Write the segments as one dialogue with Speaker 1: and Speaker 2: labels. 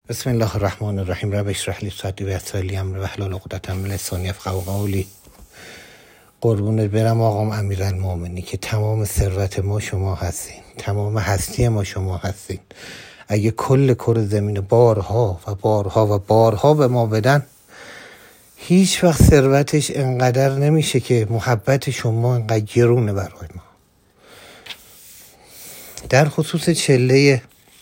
Speaker 1: بسم الله الرحمن الرحیم. رب اشرح لی صدری و یسر لی امری واحلل عقدة من لسانی یفقهوا قولی. قربونت برم آقام امیرالمومنین که تمام ثروت ما شما هستین، تمام هستی ما شما هستین. اگه کل کره زمین بارها و بارها و بارها به ما بدن، هیچ وقت ثروتش انقدر نمیشه که محبت شما انقدر گرونه برای ما. در خصوص چله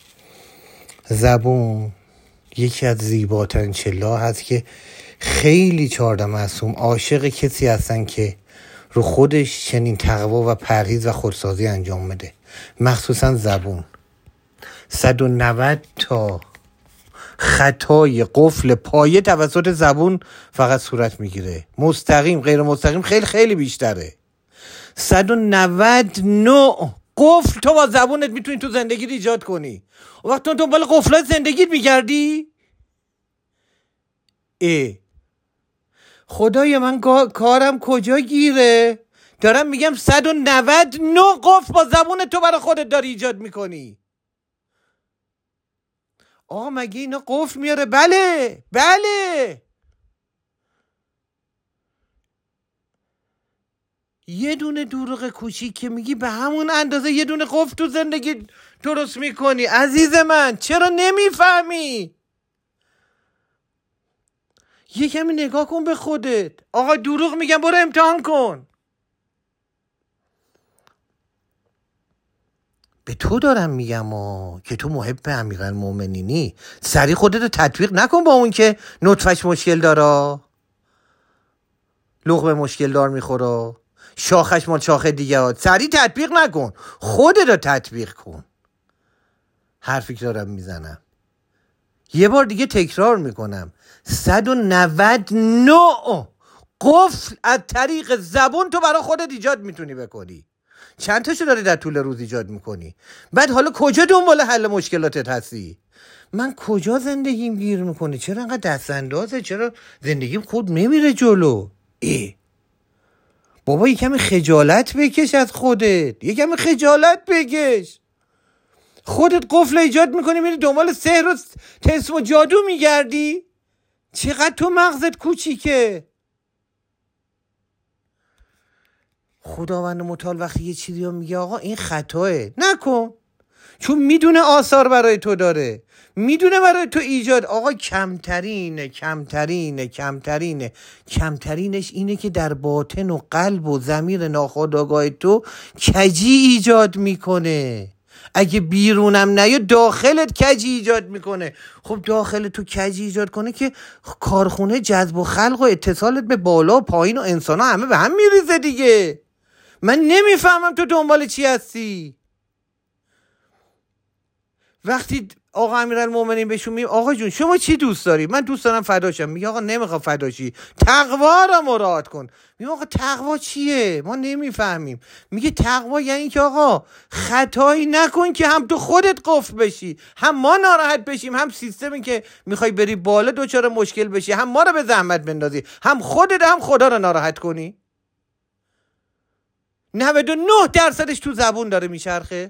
Speaker 1: زبون، یکی از زیباترین چله هست که خیلی 14 معصوم عاشق کسی هستن که رو خودش چنین تقوا و پرهیز و خودسازی انجام بده، مخصوصا زبون. 190 تا خطای قفل پایه توسط زبون فقط صورت میگیره، مستقیم غیر مستقیم خیلی خیلی بیشتره. 199 قفل تو با زبونت میتونی تو زندگی ایجاد کنی. و وقتی تو دنبال قفلات زندگیت میگردی، خدای من کارم کجا گیره؟ دارم میگم 199 قفل با زبون تو برای خودت داری ایجاد میکنی. آقا مگه اینا قفل میاره؟ بله. یه دونه دروغ کوچیک که میگی به همون اندازه یه دونه قفل تو زندگی درست میکنی. عزیز من چرا نمیفهمی؟ یه کمی نگاه کن به خودت. آقا دروغ میگم، برو امتحان کن. به تو دارم میگم که تو محب امیرالمومنینی. سری خودت رو تطبیق نکن با اون که نطفش مشکل داره، لقمه مشکل دار میخوره، شاخش مال شاخه دیگه ها. سری تطبیق نکن، خودت رو تطبیق کن. حرفی که دارم میزنم یه بار دیگه تکرار میکنم، 199 قفل از طریق زبون تو برای خودت ایجاد میتونی بکنی. چند تاشو داری در طول روز ایجاد میکنی؟ بعد حالا کجا دنبال حل مشکلاتت هستی؟ من کجا زندگیم گیر میکنه؟ چرا انقدر دست اندازه؟ چرا زندگیم خود نمیره جلو؟ بابا یکم خجالت بکش از خودت، یکم خجالت بکش. خودت قفل ایجاد میکنی، میری دنبال سحر و طسم و جادو میگردی. چقدر تو مغزت کوچیکه. خداوند متعال وقتی یه چیزی رو میگه آقا این خطاه، نکن، چون میدونه آثار برای تو داره، میدونه برای تو ایجاد. آقا کمترینش اینه که در باطن و قلب و ضمیر ناخودآگاه تو کجی ایجاد میکنه. اگه بیرونم نه داخلت کجی ایجاد میکنه. خب داخل تو کجی ایجاد کنه که کارخونه جذب و خلق و اتصالت به بالا و پایین و انسان ها همه به هم میریزه دیگه. من نمیفهمم تو دنبال چی هستی. وقتی آقا امیرالمومنین بهشون میگه آقا جون شما چی دوست داری؟ من دوست دارم فداشم. میگه آقا نمیخوام فداشی، تقوا رو مراعات کن. میگه آقا تقوا چیه؟ ما نمیفهمیم. میگه تقوا یعنی که آقا خطایی نکن که هم تو خودت قفل بشی، هم ما ناراحت بشیم، هم سیستمی که میخوای بری بالا دوچار مشکل بشی، هم ما رو به زحمت بندازی، هم خودت هم خدا رو ناراحت کنی. 99% تو زبون داره میچرخه.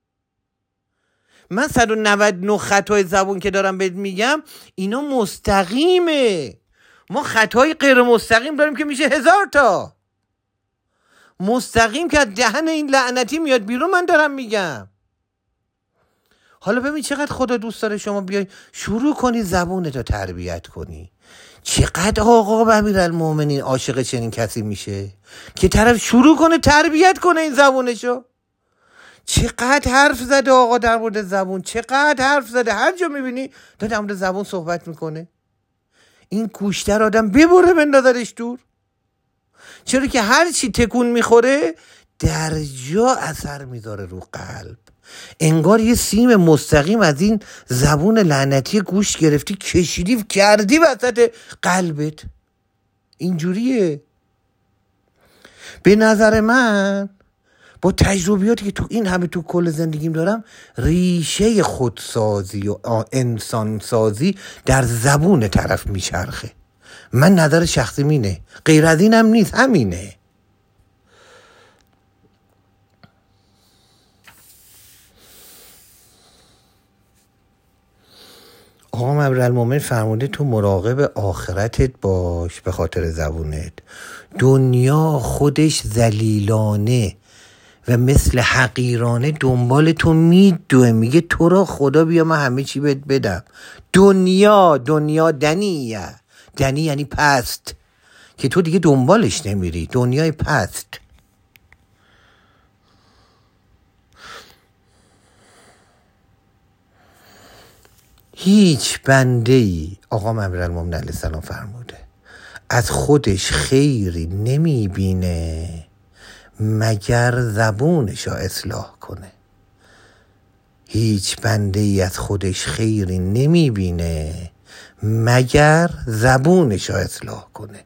Speaker 1: من 199 خطای زبون که دارم بهت میگم اینا مستقیمه. ما خطای غیر مستقیم داریم که میشه 1000 تا. مستقیم که از دهن این لعنتی میاد بیرون من دارم میگم. حالا ببین چقدر خدا دوست داره شما بیای شروع کنی زبونتو تربیت کنی. چقدر آقا امیرالمومنین عاشق چنین کسی میشه که طرف شروع کنه تربیت کنه این زبونشو. چقدر حرف زده آقا در مورد زبون، چقدر حرف زده. هر جا میبینی در مورد زبون صحبت میکنه. این گوشتر آدم ببره بندازدش دور. چرا که هر چی تکون میخوره در جا اثر میذاره رو قلب. انگار یه سیم مستقیم از این زبون لعنتی گوش گرفتی کشیدی کردی وسط قلبت. اینجوریه. به نظر من با تجربیاتی که تو این همه تو کل زندگیم دارم، ریشه خودسازی و انسانسازی در زبون طرف میچرخه. من نظر شخصی مینه، غیر از اینم نیست، همینه. آقا امیرالمومنین فرموده تو مراقب آخرتت باش به خاطر زبونت. دنیا خودش ذلیلانه و مثل حقیرانه دنبال تو میدوه، میگه تو را خدا بیا من همه چی بهت بدم. دنیا دنیه، دنی یعنی پست، که تو دیگه دنبالش نمیری. دنیای پست. هیچ بنده ای، آقا امیرالمومنین علیه السلام فرموده، از خودش خیری نمیبینه مگر زبونشو اصلاح کنه. هیچ بنده ای از خودش خیری نمیبینه مگر زبونشو اصلاح کنه.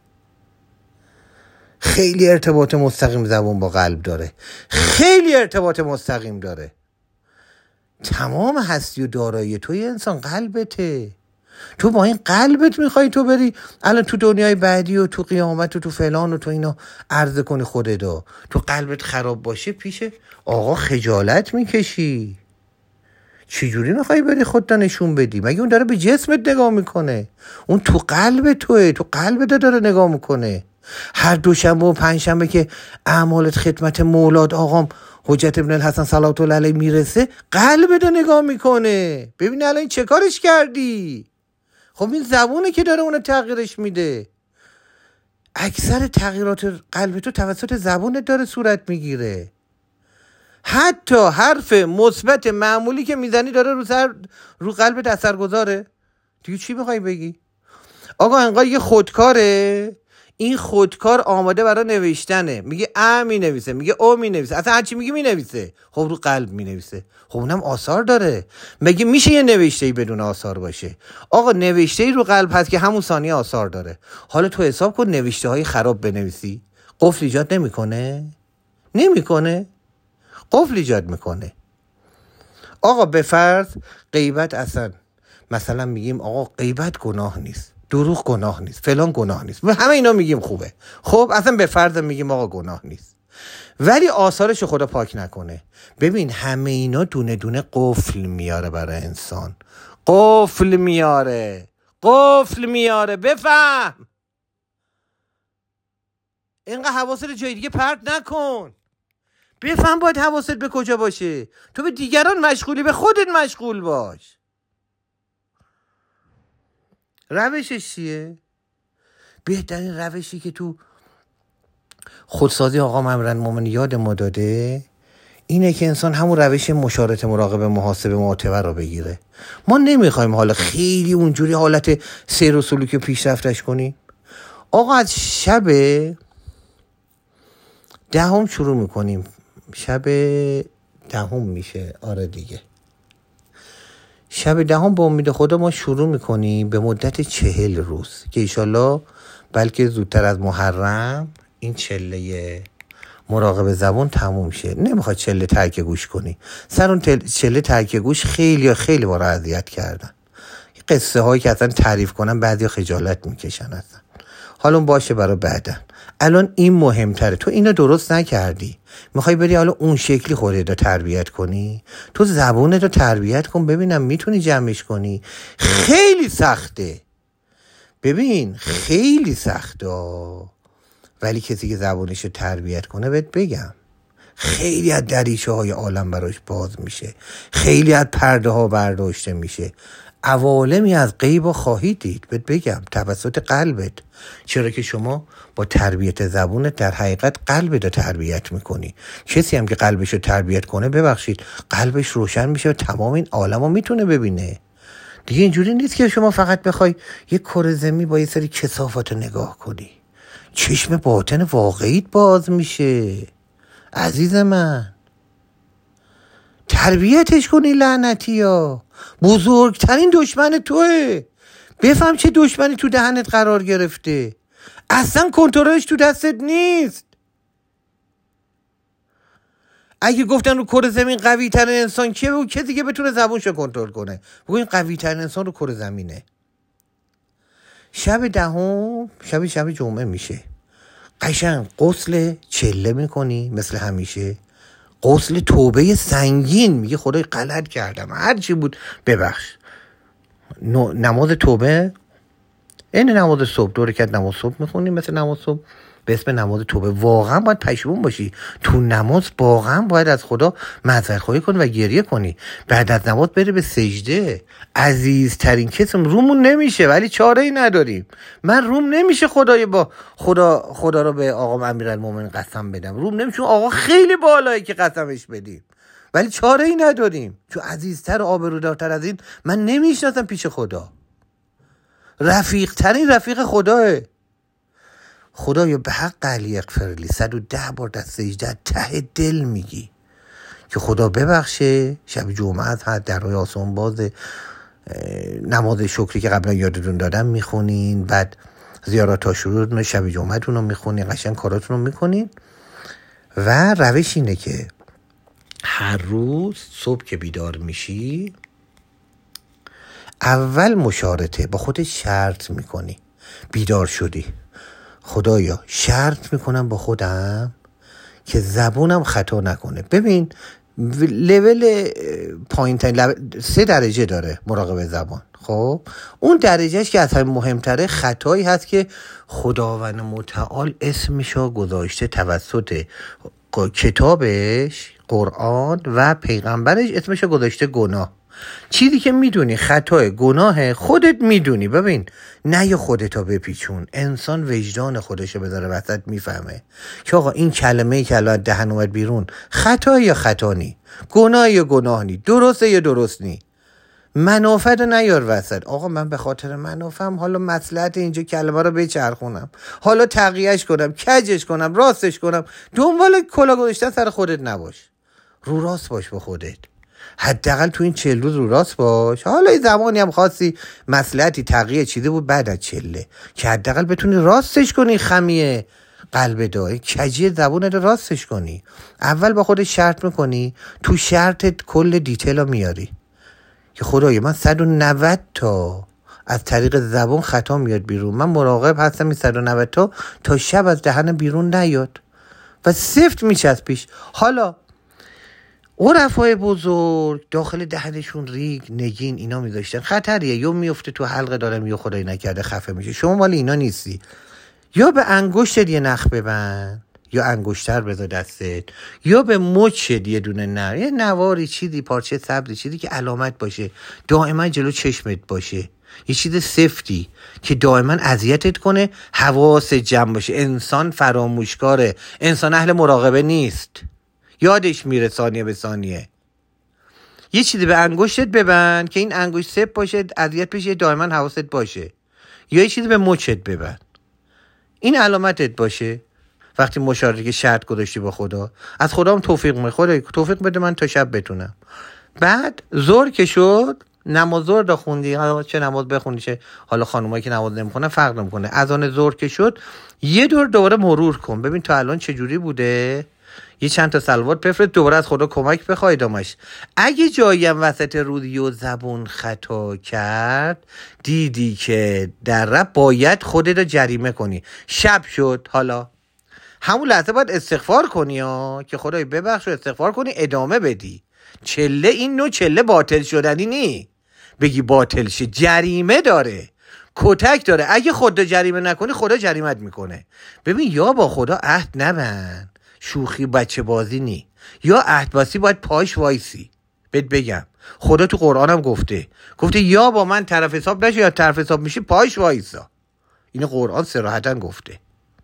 Speaker 1: خیلی ارتباط مستقیم زبون با قلب داره، خیلی ارتباط مستقیم داره. تمام هستی و دارایی توی انسان قلبته. تو با این قلبت میخوای تو بری الان تو دنیای بعدی و تو قیامت و تو فلان و تو اینا عرضه کنی خودتو. تو قلبت خراب باشه پیش آقا خجالت میکشی. چجوری میخوای بری خودت نشون بدی؟ مگه اون داره به جسمت نگاه میکنه؟ اون تو قلب توه، تو قلبت داره نگاه میکنه. هر دوشنبه و پنجشنبه که اعمالت خدمت مولاد آقام حجت ابن الحسن صلوات الله علیه میرسه، قلبت رو نگاه میکنه. ببین الان چه کارش کردی. خب این زبونه که داره اونو تغییرش میده. اکثر تغییرات قلب تو توسط زبونت داره صورت میگیره. حتی حرف مثبت معمولی که میزنی داره رو قلبت اثر گذاره. دیگه چی میخوای بگی؟ آقا انقدر یه خودکاره، این خودکار آماده برای نوشتنه، میگه ا می نویسه، میگه او می نویسه، اصلا هرچی میگه می نویسه. خب رو قلب می نویسه، خب اونم آثار داره. مگه میشه یه نوشته‌ای بدون آثار باشه؟ آقا نوشته‌ای رو قلب هست که همون ثانیه آثار داره. حالا تو حساب کن نوشته‌های خراب بنویسی، قفل ایجاد نمیکنه؟ قفل ایجاد میکنه. آقا به فرض غیبت اصلا مثلا میگیم آقا غیبت گناه نیست، دروغ گناه نیست، فلان گناه نیست، همه اینا میگیم خوبه. خب اصلا به فرض میگیم آقا گناه نیست، ولی آثارشو خدا پاک نکنه. ببین همه اینا دونه دونه قفل میاره برای انسان. قفل میاره. بفهم. اینقدر حواست جای دیگه پرت نکن. بفهم باید حواست به کجا باشه. تو به دیگران مشغولی، به خودت مشغول باش. روشش چیه؟ بهترین روشی که تو خودسازی آقا امیرالمومنین یاد ما داده اینه که انسان همون روش مشارطه، مراقبه، محاسبه، معتبر رو بگیره. ما نمیخوایم حالا خیلی اونجوری حالت سیر و سلوک پیشرفتش کنیم. آقا از شب 10 شروع میکنیم. شب 10 میشه، آره دیگه، شب 10 با امید خدا ما شروع میکنیم به مدت 40 روز که ایشالله بلکه زودتر از محرم این چله مراقبه زبان تموم شه. نمیخواد چله ترک گوش کنی. سر اون چله ترک گوش خیلی ما را اذیت کردن. قصه هایی که اصلا تعریف کنن بعضی خجالت میکشن اصلا. حالا باشه برای بعدن. الان این مهمتره. تو اینو درست نکردی، میخوای بری حالا اون شکلی خودت رو تربیت کنی. تو زبونت رو تربیت کن ببینم میتونی جمعش کنی. خیلی سخته، ببین خیلی سخته، ولی کسی که زبونش رو تربیت کنه بهت بگم خیلی از دریچه های عالم براش باز میشه، خیلی از پرده ها برداشته میشه. عوالمی از غیب خواهید دید، بهت بگم توسط قلبت. چرا که شما با تربیت زبونت در حقیقت قلبت رو تربیت میکنی. کسی هم که قلبش رو تربیت کنه ببخشید قلبش روشن میشه و تمام این عالم رو میتونه ببینه. دیگه اینجوری نیست که شما فقط بخوای یک کره زمین با یه سری کثافت رو نگاه کنی. چشم باطن واقعیت باز میشه. عزیز من تربیتش کنی. لعنتی ها بزرگترین دشمن توه. بفهم چه دشمنی تو دهنت قرار گرفته. اصلا کنترلش تو دستت نیست. اگه گفتن رو کره زمین قوی ترین انسان کیه، بگو کسی که بتونه زبونشو کنترل کنه. بگو این قوی ترین انسان رو کره زمینه. شب 10 شب جمعه میشه. قشنگ غسل چله میکنی مثل همیشه. غسل توبه سنگین، میگه خدای غلط کردم، هر چی بود ببخش. نماز توبه این نماز صبح 2 رکعت نماز صبح میخونی مثل نماز صبح به اسم نماز توبه. واقعا باید پشیمون باشی تو نماز، واقعا باید از خدا معذرت خواهی کنی و گریه کنی. بعد از نماز بری به سجده. عزیزترین کسم رومون نمیشه ولی چاره ای نداریم. من روم نمیشه خدای با خدا رو به آقا امیرالمومنین قسم بدم، روم نمیشه. آقا خیلی بالایی که قسمش بدیم ولی چاره ای نداریم، چون عزیزتر و آبرودارتر از این من نمیشناسم پیش خدا. رفیق ترین رفیق خداه. خدایا به حق علی اغفرلی 110 بار در سجده ته دل میگی که خدا ببخشه. شب جمعه هست، درهای آسمان باز، نماز شکری که قبلا یادتون دادم میخونین، بعد زیارات عاشورا شب جمعهتون رو میخونین، قشنگ کاراتون رو میکنین. و روش اینه که هر روز صبح که بیدار میشی اول مشارطه با خودت شرط میکنی. بیدار شدی، خدایا شرط میکنم با خودم که زبونم خطا نکنه. ببین لول پایین ترین 3 درجه داره مراقبه زبان. خب اون درجهش که اصلا مهمتره خطایی هست که خداوند متعال اسمشو گذاشته توسط کتابش قرآن و پیغمبرش، اسمشو گذاشته گناه. چیزی که میدونی خطای گناه خودت میدونی. ببین نه یا خودتا بپیچون. انسان وجدان خودشو بذاره وسط میفهمه که آقا این کلمه‌ای که الان دهن اومد بیرون خطا یا خطا نی، گناه یا گناه نی، درسته یا درست نی. منافعت رو نیار وسط. آقا من به خاطر منافعم حالا مصلحت اینجا کلمه رو بچرخونم، حالا تقیهش کنم، کجش کنم، راستش کنم. دنبال کلا گذاشتن سر خودت نباش، رو راست باش با خودت. حداقل تو این 40 روز رو راست باش. حالا این زمانی هم خاصی مصلحتی تقیه چیده بود بعد از 40 که حداقل بتونی راستش کنی. خمیه قلب دای کجی زبونت راستش کنی. اول با خودت شرط میکنی، تو شرطت کل دیتیل رو میاری که خدایا من 190 تا از طریق زبون خطا میاد بیرون، من مراقب هستم این 190 تا شب از دهن بیرون نیاد و سفت میچسبیش. حالا عرفای بزرگ داخل دهنشون ریگ، نگین اینا میذاشتن. خطریه، یا میفته تو حلقه دارم یا خدای نکرده خفه میشه. شما مال اینا نیستی. یا به انگشتت یه نخ ببند، یا انگشتر بذار دستت، یا به مچت یه دونه یه نواری چیزی، پارچه سبزی، چیزی که علامت باشه دائما جلو چشمت باشه، یه چیز سفتی که دائما اذیتت کنه، حواست جمع باشه. انسان فراموشکاره، انسان اهل مراقبه نیست، یادش میره ثانیه به ثانیه. یه چیزی به انگشتت ببند که این انگشت سفت باشه، اذیت بشه، دائما حواست باشه. یا یه چیزی به مچت ببند، این علامتت باشه. وقتی مشارطه که شرط گذاشتی با خدا، از خدا هم توفیق میخوای، خدا توفیق بده من تا شب بتونم. بعد ظهر که شد، نماز ظهر دا خوندی، حالا چه نماز بخونی چه حالا خانومایی که نماز نمیخونن فرق نمیکنه، اذان ظهر که شد یه دور دوباره مرور کن، ببین تا الان چه جوری بوده، یه چند تا صلوات بفرست، دوباره از خدا کمک بخوای دامش. اگه جایی هم وسط روزی و زبون خطا کرد، دیدی که در رب باید خودت رو جریمه کنی. شب شد، حالا همون لحظه باید استغفار کنی که خدای ببخش و استغفار کنی، ادامه بدی. چله این نوع چله باطل شدنی نی، بگی باطل شه، جریمه داره، کتک داره. اگه خدا جریمه نکنی خدا جریمت میکنه. ببین یا با خدا عهد نبند، شوخی بچه بازی نی، یا عهد باسی باید پاش وایسی. بهت بگم خدا تو قرآنم گفته یا با من طرف حساب نشی یا طرف حساب میشی پاش وایسا. اینو قرآن صراحتا گفته.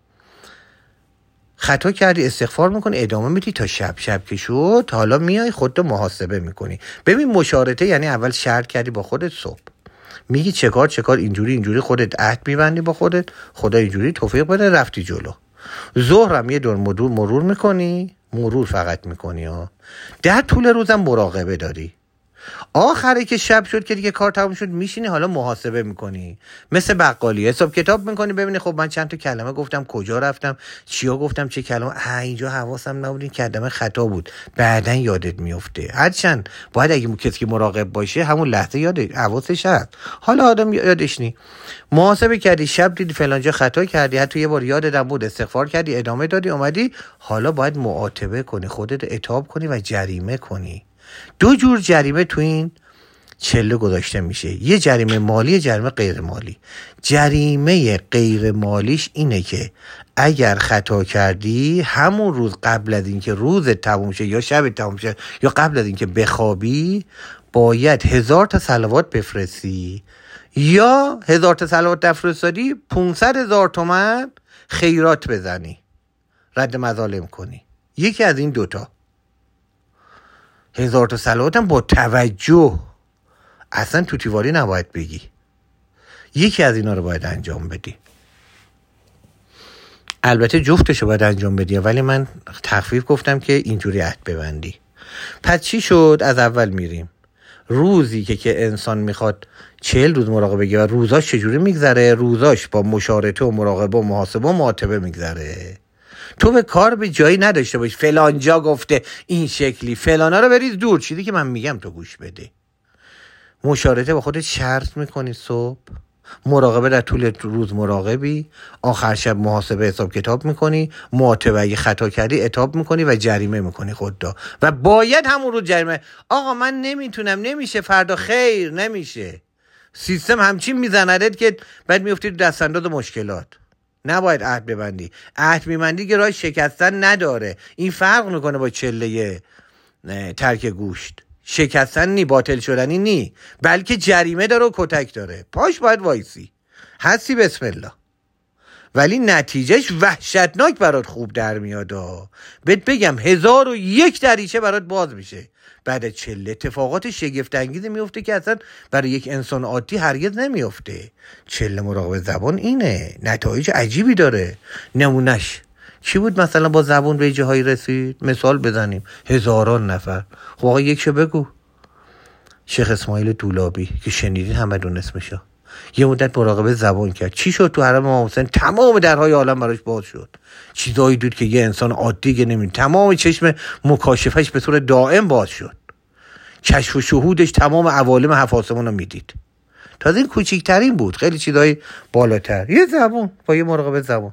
Speaker 1: خطا کردی استغفار میکنی، ادامه میدی تا شب که شد، حالا میای خودتو محاسبه میکنی. ببین مشارطه یعنی اول شرط کردی با خودت، صبح میگی چه کار اینجوری خودت عهد میبندی با خودت، خدا اینجوری توفیق بده، رفتی جلو. ظهرم یه دور مرور میکنی، مرور فقط میکنی در طول روزم مراقبه داری. آخره که شب شد که دیگه کار تموم شد، میشینی حالا محاسبه میکنی، مثل بقالی حساب کتاب میکنی، ببینی خب من چند تا کلمه گفتم، کجا رفتم، چیا گفتم، چه کلمه، اینجا حواسم نبود، این کلمه خطا بود، بعدن یادت میفته. هرچند باید اگه کسی که مراقب باشه همون لحظه حواسش هست، حالا آدم یادش نی. محاسبه کردی، شب دیدی فلانجا خطا کردی، حتی یه بار یادت بود، استغفار کردی، ادامه دادی، اومدی حالا باید معاتبه کنی، خودت عتاب کنی و جریمه کنی. 2 جور جریمه تو این چله گذاشته میشه. یه جریمه مالی، یه جریمه غیر مالی. جریمه غیر مالیش اینه که اگر خطا کردی همون روز قبل از اینکه روزت تموم شه یا شب تموم شه یا قبل از اینکه بخوابی باید 1000 تا صلوات بفرستی، یا 1000 تا صلوات نفرستادی 500,000 تومان خیرات بزنی، رد مظالم کنی. یکی از این دوتا. 1000 تا صلوات هم با توجه، اصلا توتیواری نباید بگی. یکی از اینا رو باید انجام بدی. البته جفتشو باید انجام بدی، ولی من تخفیف گفتم که اینجوری عهد ببندی. پس چی شد؟ از اول میریم. روزی که انسان میخواد 40 روز مراقبه بگیره و روزاش چجوری میگذره؟ روزاش با مشارطه و مراقبه و محاسبه و معاتبه میگذره. تو به کار به جایی نداشته باش فلان جا گفته این شکلی، فلانا رو بریز دور. چیزی که من میگم تو گوش بده. مشارطه با خودت شرط میکنی صبح، مراقبه در طول روز مراقبی، آخر شب محاسبه حساب کتاب میکنی، معاتبه اگه خطا کردی عتاب میکنی و جریمه میکنی خودتا، و باید همون روز جریمه. آقا من نمیتونم، نمیشه، فردا خیر، نمیشه. سیستم همچین میزندت که بعد میفتی تو دستانداز مشکلات. نباید عهد ببندی. عهد میبندی که راه شکستن نداره. این فرق میکنه با چله ترک گوشت. شکستن نی، باطل شدنی نی، بلکه جریمه داره و کتک داره. پاش باید وایسی، هستی بسم الله، ولی نتیجهش وحشتناک برات خوب در میاد. بهت بگم 1001 دریچه برات باز میشه. بعد 40 اتفاقات شگفت انگیزی میفته که اصلا برای یک انسان عادی هرگز نمیفته. 40 مراقبه زبان اینه، نتایج عجیبی داره. نمونش چی بود؟ مثلا با زبان به جاهایی رسید. مثال بزنیم، 1000 نفر. خب آقا یکشو بگو. شیخ اسماعیل دولابی که شنیدین همدون اسمشو، یه مدت مراقبه زبان کرد. چی شد؟ تو حرم امام حسین تمام درهای عالم براش باز شد. چیزایی دید که یه انسان عادی که نمید. تمام چشم مکاشفش به طور دائم باز شد. کشف و شهودش تمام عوالم هفت آسمان رو میدید. تازه این کوچیکترین بود، خیلی چیزای بالاتر. یه زبان با یه مراقبه زبان.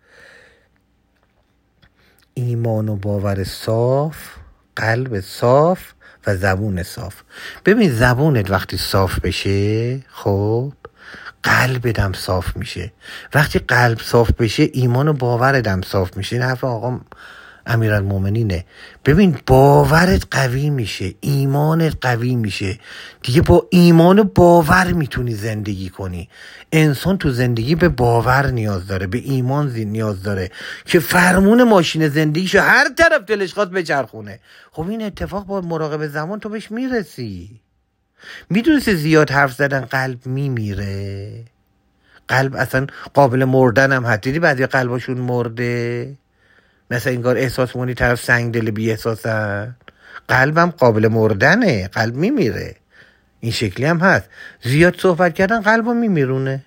Speaker 1: ایمان و باور صاف، قلب صاف و زبون صاف. ببین زبونت وقتی صاف بشه، خب قلبت هم صاف میشه. وقتی قلب صاف بشه ایمان و باورت هم صاف میشه. این حرف آقا امیرالمومنینه. ببین باورت قوی میشه، ایمانت قوی میشه دیگه. با ایمان و باور میتونی زندگی کنی. انسان تو زندگی به باور نیاز داره، به ایمان نیاز داره که فرمون ماشین زندگیشو هر طرف دلش خواست بچرخونه. خب این اتفاق با مراقبه زمان تو بهش میرسی. میدونستی زیاد حرف زدن قلب میمیره؟ قلب اصلا قابل مردن هم هست. دیدی بعضی قلباشون مرده، مثلا انگار احساس مونی طرف سنگ دل بی احساسن. قلبم قابل مردنه، قلب میمیره. این شکلی هم هست. زیاد صحبت کردن قلبو میمیرونه.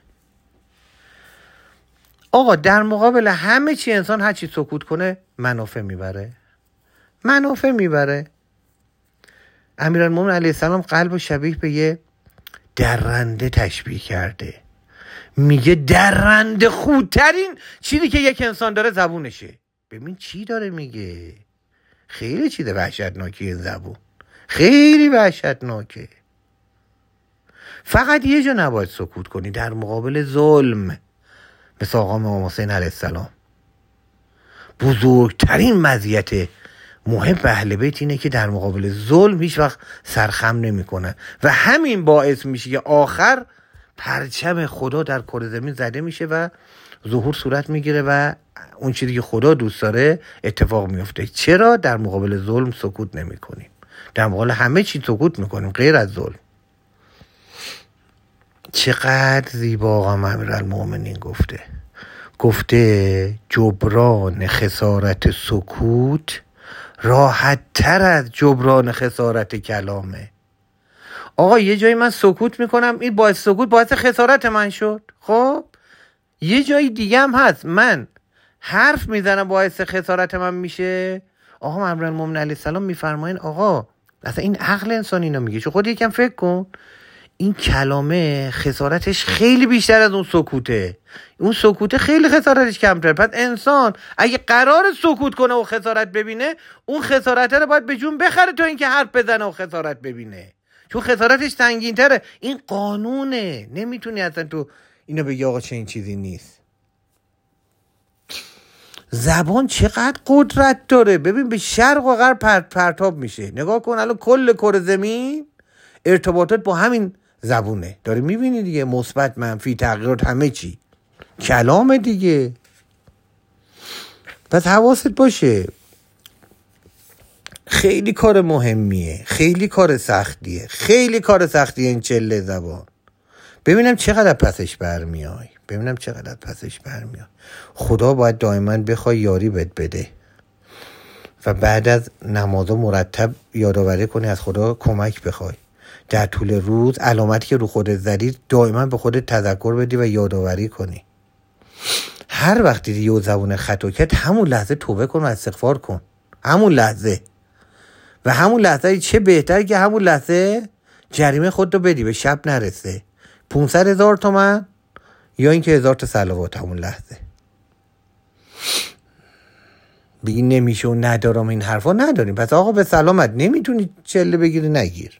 Speaker 1: آقا در مقابل همه چی انسان هر چی سکوت کنه منافع میبره. امیرالمومنین علیه السلام قلبو شبیه به یه درنده تشبیه کرده. میگه درنده خودترین چیزی که یک انسان داره زبونشه. ببین چی داره میگه. خیلی چیز وحشتناکیه زبون، خیلی وحشتناکه. فقط یه جا نباید سکوت کنی، در مقابل ظلم. مثل آقا امام حسین علیه السلام. بزرگترین مزیت محب اهل بیت اینه که در مقابل ظلم هیچ وقت سرخم نمی کنن و همین باعث میشه که آخر پرچم خدا در کره زمین زده میشه و ظهور صورت میگیره و اون چیزی که خدا دوست داره اتفاق میفته. چرا در مقابل ظلم سکوت نمی کنیم؟ در مقابل همه چی سکوت میکنیم غیر از ظلم. چقدر زیبا آقا امیرالمومنین گفته جبران خسارت سکوت راحت تر از جبران خسارت کلامه. آقا یه جایی من سکوت میکنم، این باعث سکوت باعث خسارت من شد. خب یه جایی دیگه هم هست من حرف میزنم باعث خسارت من میشه. آقا امیرالمومنین علیه السلام میفرماین آقا اصلا این عقل انسان اینو میگه. چون خود یکم فکر کن، این کلامه خسارتش خیلی بیشتر از اون سکوته. اون سکوته خیلی خسارتش کمتر. پس انسان اگه قرار سکوت کنه و خسارت ببینه، اون خسارت رو باید به جون بخره تا اینکه حرف بزنه و خسارت ببینه. چون خسارتش سنگین تره. این قانونه، نمیتونی اصلا تو اینو بگی آقا چه این چیزی نیست. زبان چقدر قدرت داره. ببین به شرق و غرب پرتاب میشه. نگاه کن الان کل کره زمین ارتباطات با همین زبونه. داری میبینی دیگه، مثبت منفی تغییرات همه چی کلام دیگه. پس حواست باشه، خیلی کار مهمیه، خیلی کار سختیه، خیلی کار سختیه این چله زبان. ببینم چقدر پسش برمیای، خدا باید دائما بخوای یاری بهت بده و بعد از نمازا مرتب یادآوری کنی از خدا کمک بخوای. در طول روز علامتی که رو خودت زدی دائما به خودت تذکر بدی و یادآوری کنی. هر وقتی دیدی یه زبون خطا کرد همون لحظه توبه کن و استغفار کن، همون لحظه. و همون لحظه چه بهتر که همون لحظه جریمه خود رو بدی، به شب نرسه. 500,000 تومان یا اینکه 1000 تا صلوات همون لحظه. بگی نمیشه و ندارم، این حرفا نداریم. پس آقا به سلامت، نمیتونی چله بگیری نگیر.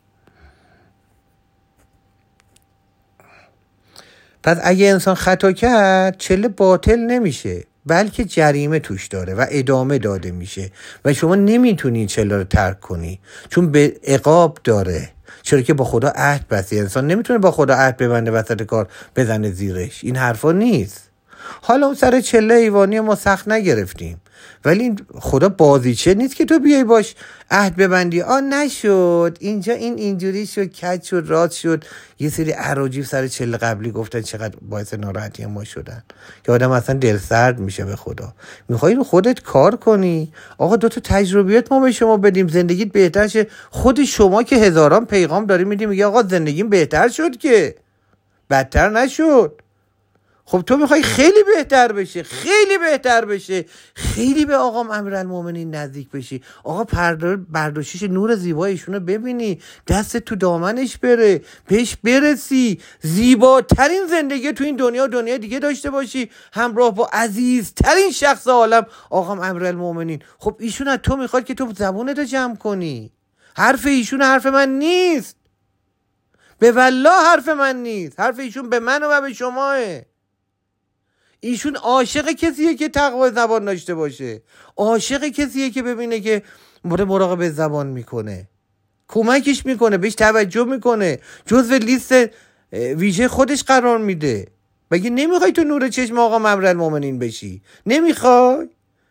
Speaker 1: پس اگه انسان خطا کرد چله باطل نمیشه، بلکه جریمه توش داره و ادامه داده میشه و شما نمیتونی چله رو ترک کنی چون به عقاب داره. چرا که با خدا عهد بستی. انسان نمیتونه با خدا عهد ببنده وسط کار بزنه زیرش. این حرفا نیست. حالا اون سر چله ایوانی ما سخت نگرفتیم، ولی خدا بازیچه نیست که تو بیای باش عهد ببندی. نشد اینجا، این اینجوری شد، کج شد، راست شد. یه سری اراجیف سر چله قبلی گفتن چقدر باعث ناراحتی ما شدن که آدم اصلا دل سرد میشه به خدا. میخوای رو خودت کار کنی. آقا 2 تا تجربیات ما به شما بدیم زندگیت بهتر شه. خود شما که هزاران پیغام داری میدی، میگه آقا زندگیم بهتر شد که بدتر نشد. خب تو میخوای خیلی بهتر بشه، خیلی بهتر بشه، خیلی به آقام امیرالمومنین نزدیک بشی. آقا برداشتش نور زیبایشونو ببینی، دست تو دامنش بره، بهش برسی، زیباترین زندگی تو این دنیا دیگه داشته باشی، همراه با عزیزترین شخص عالم آقام امیرالمومنین. خب ایشون از تو میخواد که تو زبونتو جمع کنی. حرف ایشون حرف من نیست، به والله حرف من نیست، حرف ایشون به من و به شماه. ایشون عاشق کسیه که تقوی زبان داشته باشه، عاشق کسیه که ببینه که مراقبه زبان میکنه، کمکش میکنه، بهش توجه میکنه، جزو لیست ویژه خودش قرار میده. بگی نمیخوای تو نور چشم آقا امیرالمومنین بشی؟ نمیخوای؟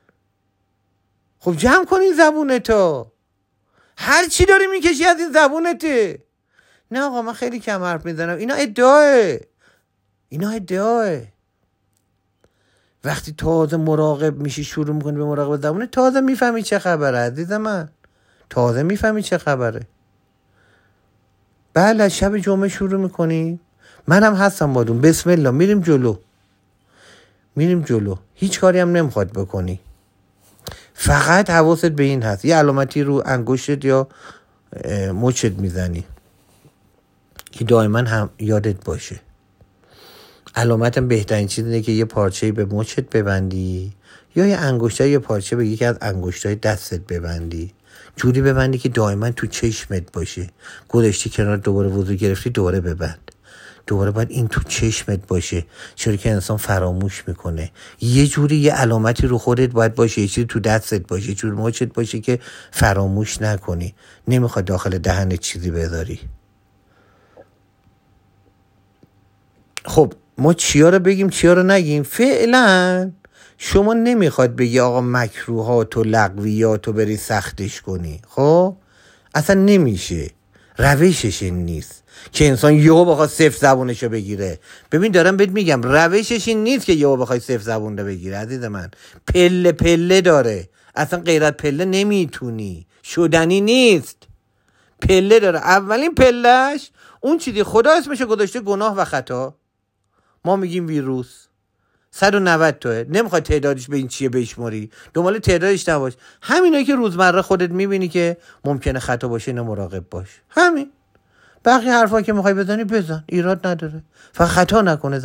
Speaker 1: خب جمع کن این زبونتا، هر چی داری میکشی از این زبونته. نه آقا من خیلی کم حرف میزنم، اینا ادعاه. وقتی تازه مراقب میشی، شروع میکنی به مراقبه زبونه، تازه میفهمی چه خبره عزیز من، تازه میفهمی چه خبره. بله شب جمعه شروع میکنی، منم هستم بادون، بسم الله میریم جلو. هیچ کاری هم نمیخواد بکنی، فقط حواست به این هست یه علامتی رو انگشتت یا مچت میزنی که دائما هم یادت باشه. علامتم بهترین چیز اینه که یه پارچه‌ای به مچت ببندی یا یه انگشتای یه پارچه به یکی از انگشتای دستت ببندی، جوری ببندی که دائما تو چشمت باشه. گذاشتی کنار، دوباره وضو گرفتی، دوباره ببند، دوباره باید این تو چشمت باشه. چرا که انسان فراموش میکنه. یه جوری یه علامتی رو خودت باید باشه، یه چیزی تو دستت باشه، یه جوری مچت باشه که فراموش نکنی. نمیخواد داخل دهنت چیزی بذاری. خب ما چیا رو بگیم چیا رو نگیم؟ فعلا شما نمیخواد بگی آقا مکروهات و لغویات رو بری سختش کنی. خب اصلا نمیشه، روشش این نیست که انسان یهو بخواد صفر زبونشو بگیره. ببین دارم بهت میگم روشش این نیست که یهو بخوای صفر زبون رو بگیره عزیز من. پله پله داره، اصلا غیرت پله نمیتونی، شدنی نیست. پله داره. اولین پلهش اون چیزی خدا اسمشو گذاشته گناه و خطا، ما میگیم ویروس. 190 توه، نمیخواد تعدادش به این چیه بشماری، دنبال تعدادش نباش. همینایی که روزمره خودت میبینی که ممکنه خطا باشه اینا مراقب باش. همین. بقیه حرفا که میخوای بزنی بزن، ایراد نداره. فقط خطا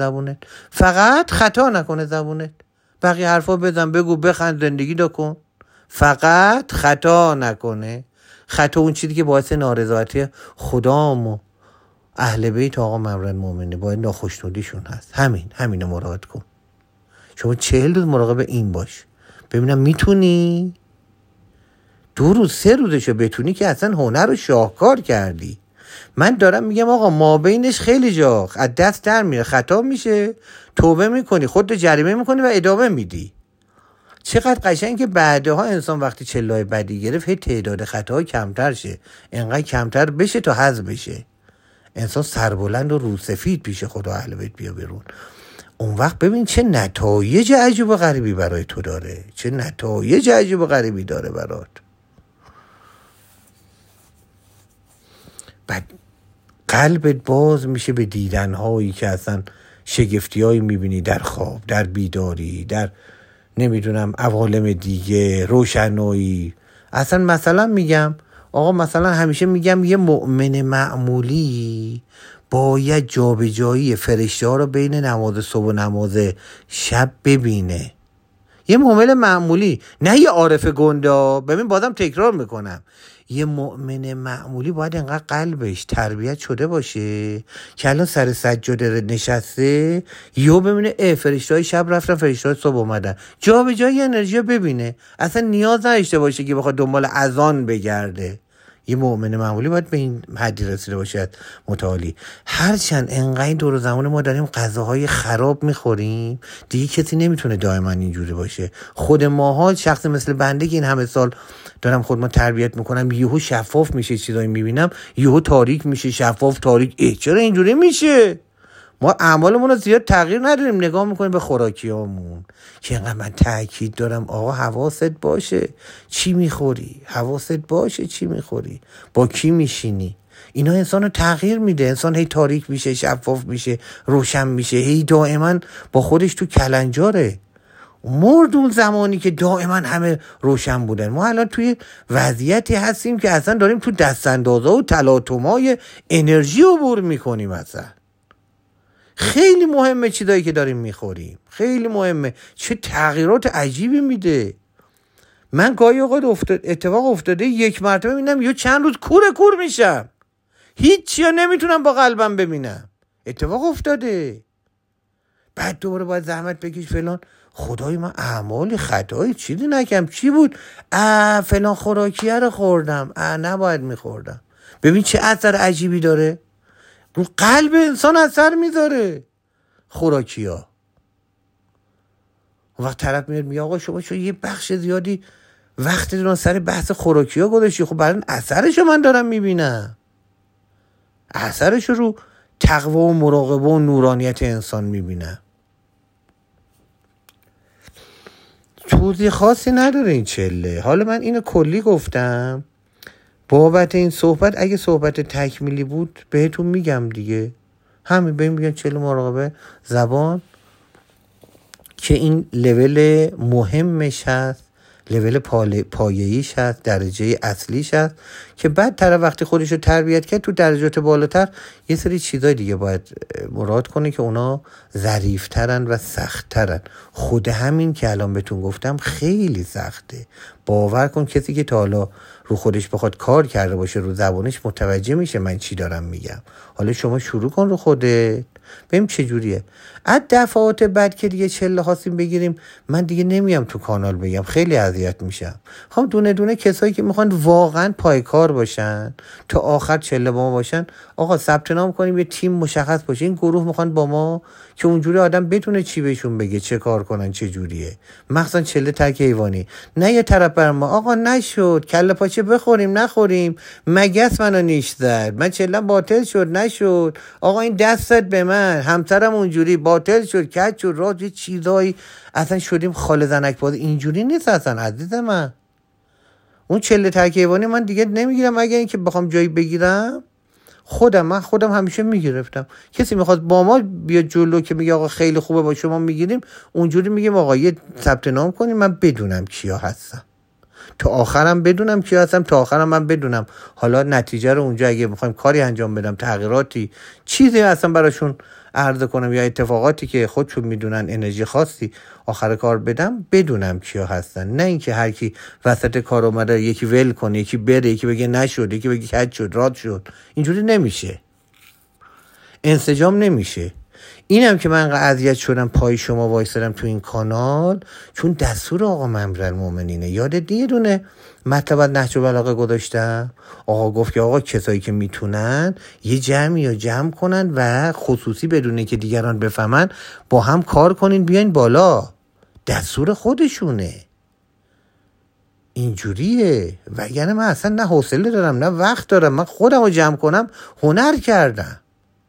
Speaker 1: نکنه زبونت. بقیه حرفا بزن، بگو، بخند، زندگی دا کن. فقط خطا نکنه. خطا اون چیزی که باعث نارضایتی خدام و اهل بیت آقا مبرن مومنه باید ناخشنودیشون هست. همینو مراقبت کن. شما 40 روز مراقب این باش، ببینم میتونی 2 روز 3 روزشو بتونی که اصلا هنر رو شاهکار کردی. من دارم میگم آقا ما بینش خیلی جا از دست در میره، خطا میشه، توبه میکنی، خودت جریمه میکنی و ادامه میدی. چقدر قشنگ که بعدها انسان وقتی چلای بدی گرفت هی تعداد خطاها کمتر شه، انقدر کمتر بشه تا حذف بشه، انسان سربلند و روسفید پیش خدا اهل بیت بیا بیرون. اون وقت ببین چه نتایج عجیب و غریبی برای تو داره، چه نتایج عجیب و غریبی داره برات. بعد قلبت باز میشه به دیدنهایی که اصلا شگفتیایی میبینی در خواب، در بیداری، در نمیدونم عوالم دیگه، روشنایی. اصلا مثلا میگم آقا، مثلا همیشه میگم یه مؤمن معمولی باید جابجایی فرشته ها رو بین نماز صبح و نماز شب ببینه. یه مؤمن معمولی، نه یه عارف گنده. ببین بازم تکرار میکنم، یه مؤمن معمولی باید انقدر قلبش تربیت شده باشه که الان سر سجاده نشسته یهو ببینه فرشته‌های شب رفتن فرشته‌های صبح اومدن، جا به جای انرژی ببینه، اصلا نیاز نداشته باشه که بخواد دنبال اذان بگرده. یه مؤمن معمولی باید به این حدی رسیده باشه متعالی. هرچند انقدر دور زمان ما داریم غذاهای خراب میخوریم، دیگه کسی نمیتونه دائما اینجوری باشه. خود ماها، شخص مثل بنده که این همه سال دارم خودم تربیت میکنم، یهو شفاف میشه چیزایی میبینم، یهو تاریک میشه، شفاف تاریک. چرا اینجوری میشه؟ ما اعمالمون رو زیاد تغییر نداریم، نگاه میکنیم به خوراکیامون که اینقدر من تاکید دارم آقا حواست باشه چی میخوری، حواست باشه چی میخوری، با کی میشینی. اینا انسان رو تغییر میده. انسان هی تاریک میشه، شفاف میشه، روشن میشه، هی دائما با خودش تو کلنجاره. مرد اون زمانی که دائما همه روشن بودن. ما الان توی وضعیتی هستیم که اصلا داریم تو دستاندازها و تلاطم‌های انرژی عبور میکنیم. اصلا خیلی مهمه چیزایی که داریم میخوریم، خیلی مهمه، چه تغییرات عجیبی میده. من گاهی اوقات اتفاق افتاده یک مرتبه میبینم یا چند روز کور میشم، هیچی ها نمیتونم با قلبم ببینم. اتفاق افتاده. بعد دوباره باید زحمت بکش فلان. خدای من اعمال خطایی چیزی نکردم، چی بود؟ فلان خوراکیه رو خوردم، نباید میخوردم. ببین چه اثر عجیبی داره، رو قلب انسان اثر میذاره خوراکی ها. وقت طرف میگه آقا شما یه بخش زیادی وقت دارن سر بحث خوراکی ها گذاشتی. خب برای اثرشو من دارم میبینم، اثرشو رو تقوی و مراقبه و نورانیت انسان میبینم. توضیح خاصی نداره این چله. حالا من اینو کلی گفتم بابت این صحبت. اگه صحبت تکمیلی بود بهتون میگم دیگه، همین بهم میگن چله مراقبه زبان که این لول مهمش هست، لول پایه‌ایش هست، درجه اصلیش هست که بعد طرف وقتی خودش رو تربیت کرد تو درجات بالاتر یه سری چیزای دیگه باید مراد کنه که اونا ظریف‌ترن و سخت‌ترن. خود همین که الان بهتون گفتم خیلی سخته. باور کن کسی که تا حالا رو خودش بخواد کار کرده باشه، رو زبانش متوجه میشه من چی دارم میگم. حالا شما شروع کن رو خودت ببین چه جوریه. از دفعات بعد که دیگه چله خواستیم بگیریم، من دیگه نمیام تو کانال بگم، خیلی اذیت میشم. خب دونه دونه کسایی که میخوان واقعا پایکار باشن تا آخر چله با ما باشن، آقا ثبت نام کنیم، یه تیم مشخص باشه. این گروه میخوان با ما که اونجوری آدم بتونه چی بهشون بگه، چه کار کنن، چه جوریه. مخصوصا چله تک حیوانی. نه یه طرف بر ما آقا نشد کله پاچه بخوریم نخوریم، مگس منو نیش زد، من چله باطل شد نشد، آقا این دستت به من، همسرم اونجوری باطل شد، کج شد، راه یه چیزایی اصلا شدیم خاله زنک باز. اینجوری نیست اصلا عزیز من. اون چله تک حیوانی من دیگه نمیگیرم. اگه این که بخوام جایی بگیرم من خودم همیشه میگرفتم. کسی میخواد با ما بیا جلو که میگه آقا خیلی خوبه با شما میگیریم، اونجوری میگیم آقا یه ثبت نام کنیم من بدونم کیا هستم، تا آخرم بدونم کیا هستم، تا آخرم من بدونم حالا نتیجه رو اونجا اگه میخوایم کاری انجام بدم، تغییراتی چیزی اصلا براشون عرضه کنم یا اتفاقاتی که خودشون میدونن انرژی خاصی آخر کار بدم، بدونم کیا هستن، نه اینکه هر کی وسط کار اومده یکی ول کنه، یکی بره، یکی بگه نشد، یکی بگه کج شد، راد شد. اینجوری نمیشه، انسجام نمیشه. اینم که من انقدر اذیت شدم پای شما وایسادم تو این کانال، چون دستور آقا امیرالمومنینه. یادت یه دونه مطلب نهج البلاغه گذاشتم، آقا گفت که آقا کسایی که میتونن یه جمعی رو جمع کنن و خصوصی بدونه که دیگران بفهمن با هم کار کنین بیاین بالا. دستور خودشونه، اینجوریه. وگرنه من اصلا نه حوصله دارم نه وقت دارم. من خودم رو جمع کنم هنر کردم.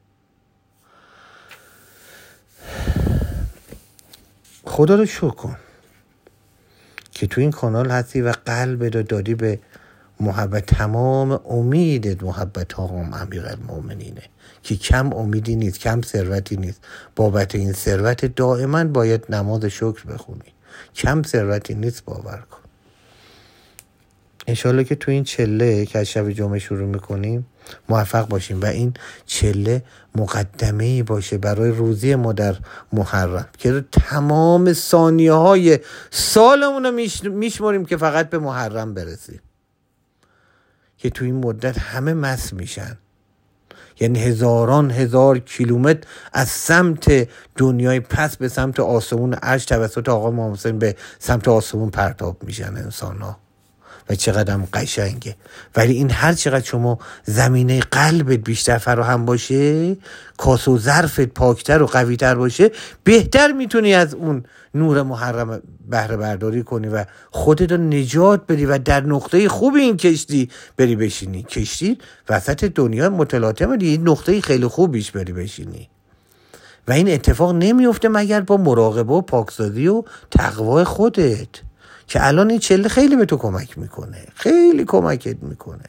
Speaker 1: خدا رو شکر کن که تو این کانال هستی و قلبت رو دادی به محبت. تمام امیدت محبت آقا امیرالمومنینه که کم امیدی نیست، کم ثروتی نیست. بابت این ثروت دائما باید نماز شکر بخونی. کم ثروتی نیست، باور کن. انشالله که تو این چله که از شب جمعه شروع میکنیم موفق باشیم و این چله مقدمه‌ای باشه برای روزی ما در محرم که تمام ثانیه های سالمون رو میشماریم که فقط به محرم برسیم، که تو این مدت همه مست میشن. یعنی هزاران هزار کیلومتر از سمت دنیای پس به سمت آسمون عرش توسط آقا امام حسین به سمت آسمون پرتاب میشن انسان ها. و چقدر هم قشنگه. ولی این هر چقدر شما زمینه قلبت بیشتر فراهم باشه، کاسه و ظرفت پاکتر و قویتر باشه، بهتر میتونی از اون نور محرم بهره برداری کنی و خودت رو نجات بدی و در نقطه خوب این کشتی بری بشینی. کشتی وسط دنیا متلاطمه دیگه، نقطه خیلی خوبیش بری بشینی. و این اتفاق نمیفته مگر با مراقبه و پاکسازی و تقوای خودت، که الان این چله خیلی به تو کمک میکنه، خیلی کمکت میکنه.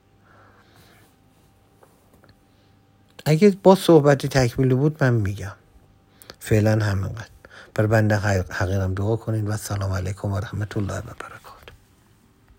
Speaker 1: اگه با صحبتی تکمیلی بود من میگم. فعلا همینقدر. بر بنده حقیرم دعا کنین و السلام علیکم و رحمت الله و برکاته.